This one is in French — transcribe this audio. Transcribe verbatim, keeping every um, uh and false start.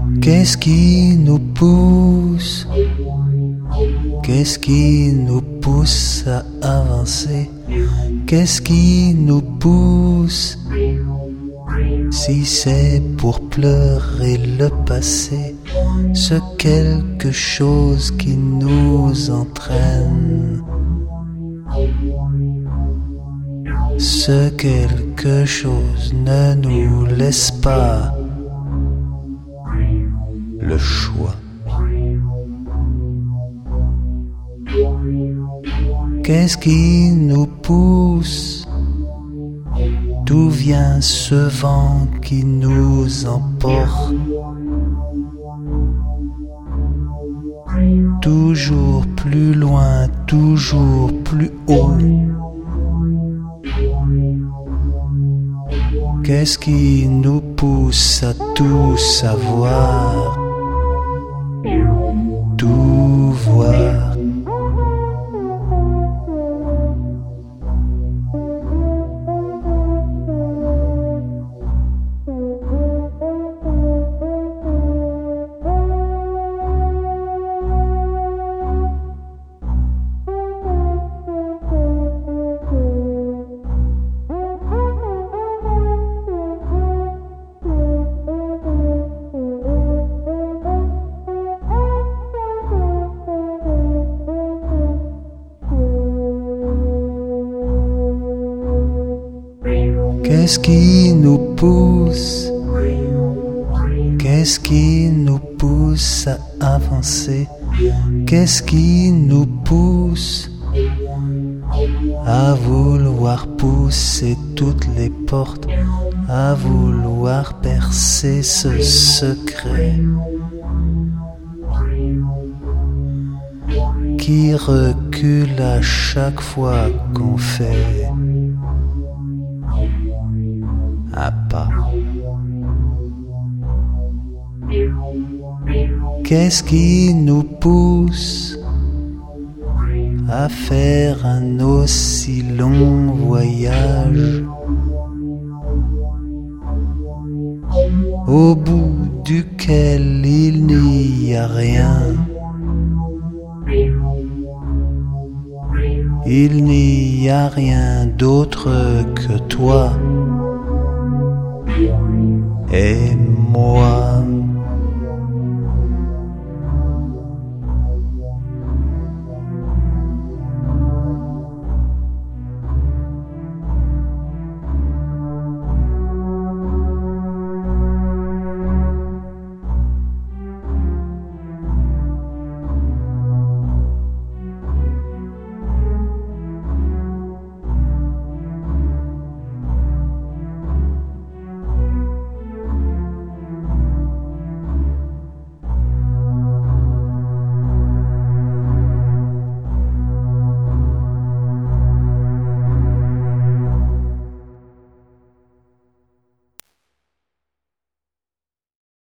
Qu'est-ce qui nous pousse? Qu'est-ce qui nous pousse à avancer? Qu'est-ce qui nous pousse? Si c'est pour pleurer le passé, ce quelque chose qui nous entraîne, ce quelque chose ne nous laisse pas le choix. Qu'est-ce qui nous pousse? D'où vient ce vent qui nous emporte? Toujours plus loin, toujours plus haut. Qu'est-ce qui nous pousse à tout savoir, tout voir? Qu'est-ce qui nous pousse? Qu'est-ce qui nous pousse à avancer? Qu'est-ce qui nous pousse à vouloir pousser toutes les portes, à vouloir percer ce secret qui recule à chaque fois qu'on fait un pas? Qu'est-ce qui nous pousse à faire un aussi long voyage au bout duquel il n'y a rien? Il n'y a rien d'autre que toi.